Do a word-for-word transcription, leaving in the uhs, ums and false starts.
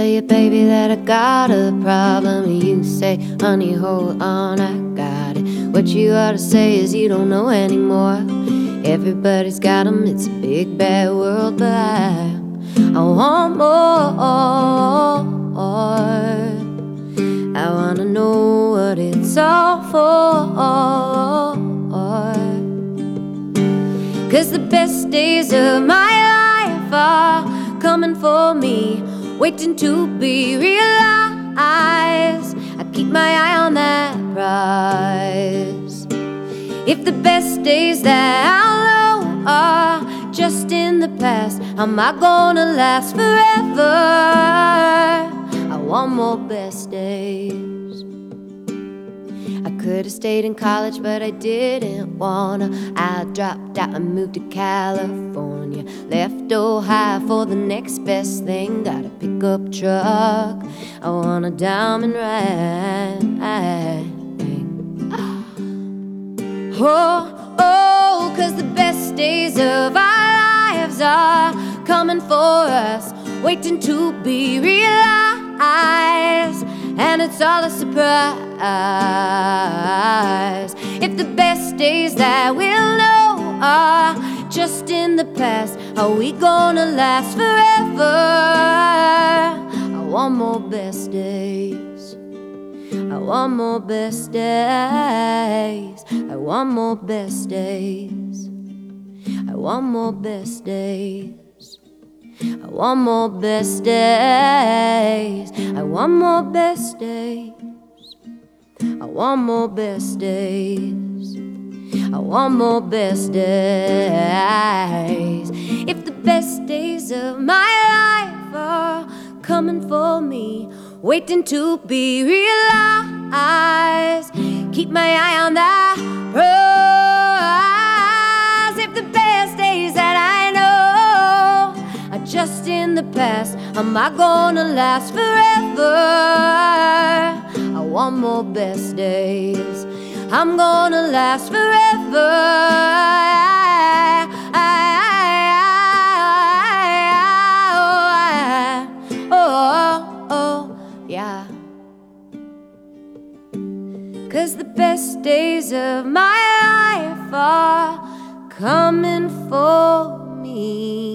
you, baby, that I got a problem, and you say, honey, hold on, I got it. What you ought to say is you don't know anymore. Everybody's got 'em, it's a big bad world, but I, I want more. I wanna know what it's all for. 'Cause the best days of my life are coming for me, waiting to be realized. I keep my eye on that prize. If the best days that I'll know are just in the past, how am I gonna last forever? I want more best days. I could've stayed in college, but I didn't wanna. I dropped out and moved to California. Left Ohio for the next best thing. Got a pickup truck, I want a diamond ring. Oh, oh, 'cause the best days of our lives are coming for us, waiting to be realized. And it's all a surprise. If the best days that we'll know are just in the past, are we gonna last forever? I want more best days. I want more best days. I want more best days. I want more best days. I want more best days. I want more best days. I want more best days. I want more best days. If the best days of my life are coming for me, waiting to be realized, keep my eye on that prize. If the best days that I know are just in the past, am I gonna last forever? I want more best days. I'm gonna last forever. Yeah. 'Cause the best days of my life are coming for me.